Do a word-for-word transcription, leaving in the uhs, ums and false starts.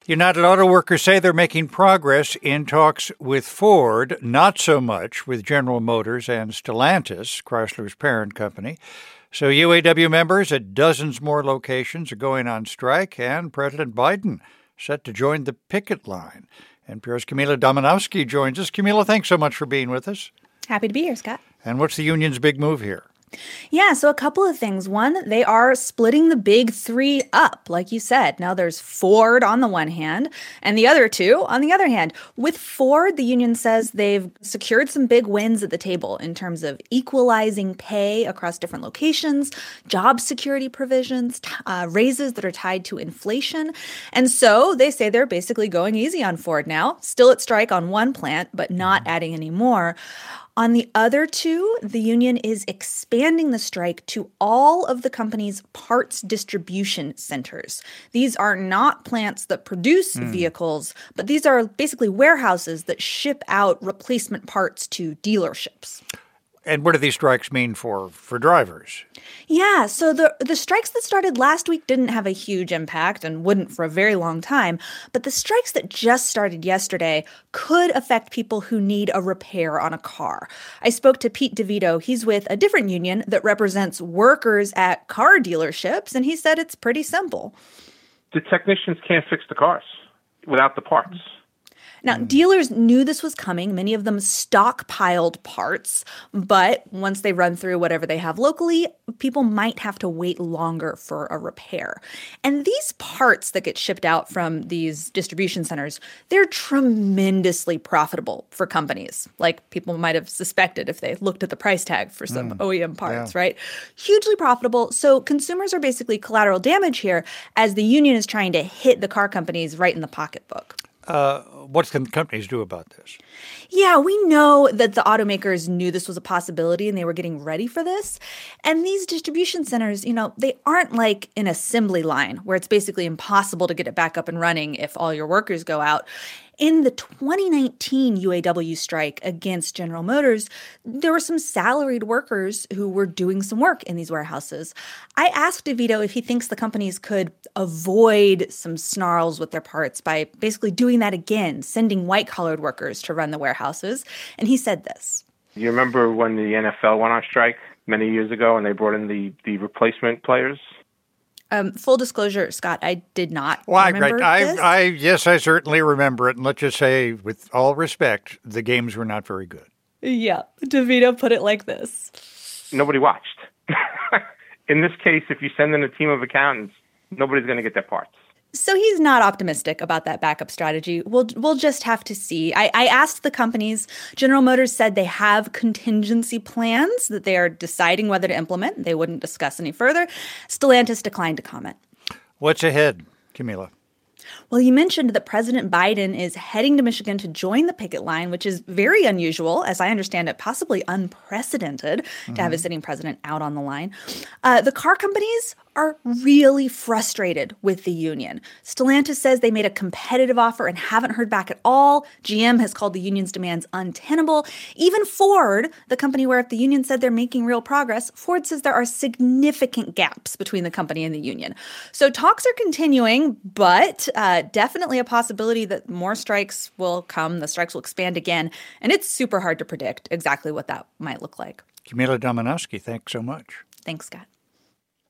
United Auto Workers say they're making progress in talks with Ford, not so much with General Motors and Stellantis, Chrysler's parent company. So U A W members at dozens more locations are going on strike, and President Biden set to join the picket line. N P R's Camila Domonoske joins us. Camila, thanks so much for being with us. Happy to be here, Scott. And what's the union's big move here? Yeah, so a couple of things. One, they are splitting the big three up, like you said. Now there's Ford on the one hand and the other two on the other hand. With Ford, the union says they've secured some big wins at the table in terms of equalizing pay across different locations, job security provisions, uh, raises that are tied to inflation. And so they say they're basically going easy on Ford now, still at strike on one plant, but not adding any more. On the other two, the union is expanding the strike to all of the company's parts distribution centers. These are not plants that produce mm. vehicles, but these are basically warehouses that ship out replacement parts to dealerships. And what do these strikes mean for, for drivers? Yeah, so the the strikes that started last week didn't have a huge impact and wouldn't for a very long time. But the strikes that just started yesterday could affect people who need a repair on a car. I spoke to Pete DeVito. He's with a different union that represents workers at car dealerships, and he said it's pretty simple. The technicians can't fix the cars without the parts. Now, dealers knew this was coming. Many of them stockpiled parts, but once they run through whatever they have locally, people might have to wait longer for a repair. And these parts that get shipped out from these distribution centers, they're tremendously profitable for companies, like people might have suspected if they looked at the price tag for some mm, O E M parts, yeah. right? Hugely profitable. So consumers are basically collateral damage here as the union is trying to hit the car companies right in the pocketbook. Uh, what can companies do about this? Yeah, we know that the automakers knew this was a possibility and they were getting ready for this. And these distribution centers, you know, they aren't like an assembly line where it's basically impossible to get it back up and running if all your workers go out. In the twenty nineteen U A W strike against General Motors, there were some salaried workers who were doing some work in these warehouses. I asked DeVito if he thinks the companies could avoid some snarls with their parts by basically doing that again, sending white-collared workers to run the warehouses. And he said this. You remember when the N F L went on strike many years ago and they brought in the, the replacement players? Um, full disclosure, Scott, I did not well, remember I, this. I, yes, I certainly remember it. And let's just say, with all respect, the games were not very good. Yeah, DeVito put it like this. Nobody watched. In this case, if you send in a team of accountants, nobody's going to get their parts. So he's not optimistic about that backup strategy. We'll we'll just have to see. I, I asked the companies. General Motors said they have contingency plans that they are deciding whether to implement. They wouldn't discuss any further. Stellantis declined to comment. What's ahead, Camila? Well, you mentioned that President Biden is heading to Michigan to join the picket line, which is very unusual, as I understand it, possibly unprecedented mm-hmm. to have a sitting president out on the line. Uh, the car companies are really frustrated with the union. Stellantis says they made a competitive offer and haven't heard back at all. G M has called the union's demands untenable. Even Ford, the company where if the union said they're making real progress, Ford says there are significant gaps between the company and the union. So talks are continuing, but uh, definitely a possibility that more strikes will come. The strikes will expand again, and it's super hard to predict exactly what that might look like. Camila Domonoske, thanks so much. Thanks, Scott.